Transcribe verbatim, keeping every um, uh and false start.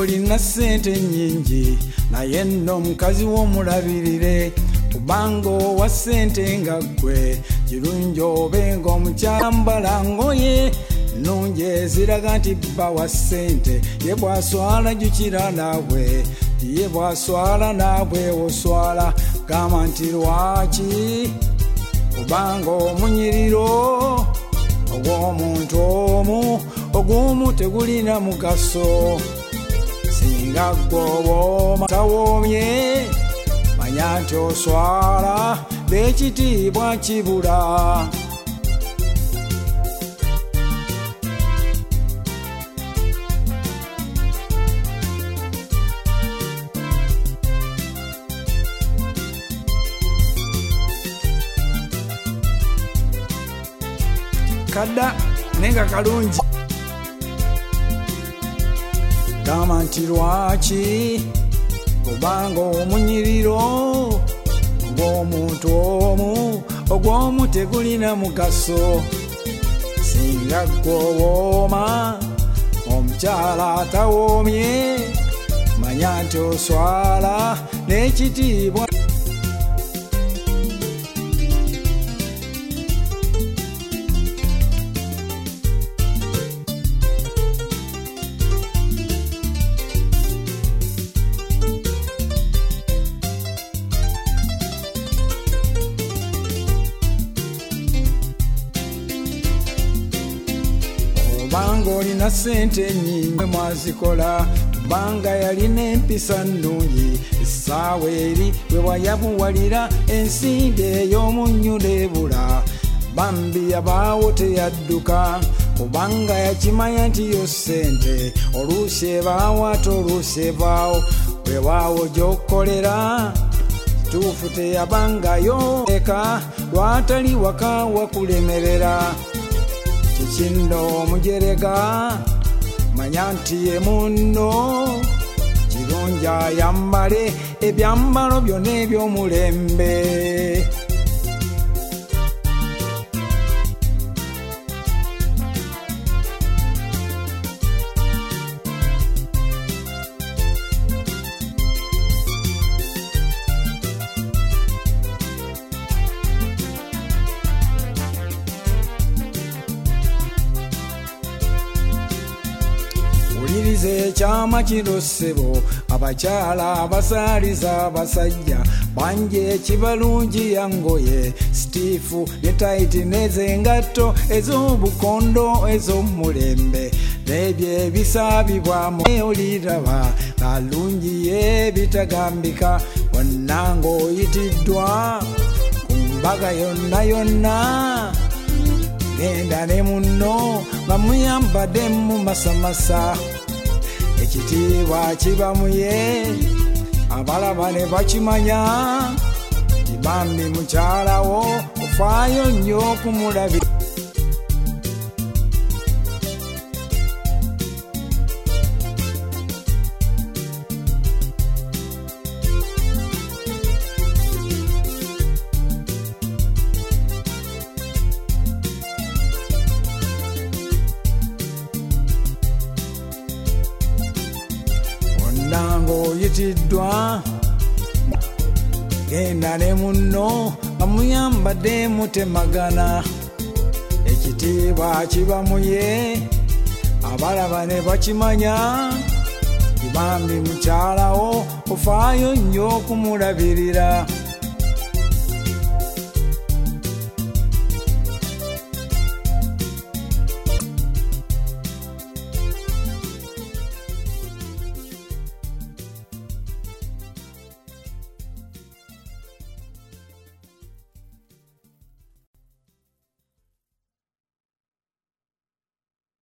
ng'olina ssente nnyingi naye nno mukazi w'omulabirire kubanga owa ssente nga ggwe kirungi obe ng'omukyambala ngoye nnungi eziraga nti bba wa ssente ye bw'aswala jjukira naabwe ye bw'aswala naabwe oswala gamba nti lwaki kubanga omunyiriro ogw'omuntu omu ogumu tegulina mugaso singa ggwe tawoomye manya nti oswala n'ekitiibwa kibula. Kadda nenga kalungi gamba nti lwaki kubanga omunyiriro ng'omuntu omu ogw'omu tegulina mugaso singa ggwe owooma omukyala atawoomye manya nti oswala n'ekitiibwa. Kubanga olina ssente nnyingi mwazikola kubanga yalina empisa nnungi essaawa eri bwe wayabuwalira ensimbi ey'omunnyu n'ebula bambi yabaawo teyadduka kubanga yakimanya nti yo ssente oluusi ebaawo ate oluusi evaawo weewaawo gy'okkolera kituufu teyabangayo eka lwatali waka wakulemerera kikinno omujerega manya nti ye munno kirungi ayambale ebyambalo byonna eby'omulembe. Wuliriza ekyama kino ssebo abakyala abasaaliza abasajja bangi ekibalungi ya ngoye sitiifu ne tayiti n'ezengatto ez'obukondo ez'omulembe n'ebyo ebisaabibwamu oliraba kalungi ye bitagambika wonna ng'oyitiddwa ku mbaga yonna yonna genda ne munno nga muyambadde mu masamasa ekitiibwa kiba muye abalaba ne bakimanya tibambi mukyalawo ofaayo nnyo okumulabira. Ng'oyitiddwa genda ne munno nga muyambadde mutemagana ekitiibwa kiba muye abalaba ne bakimanya tibambi mukyalawo ofaayo nnyo okumulabirira.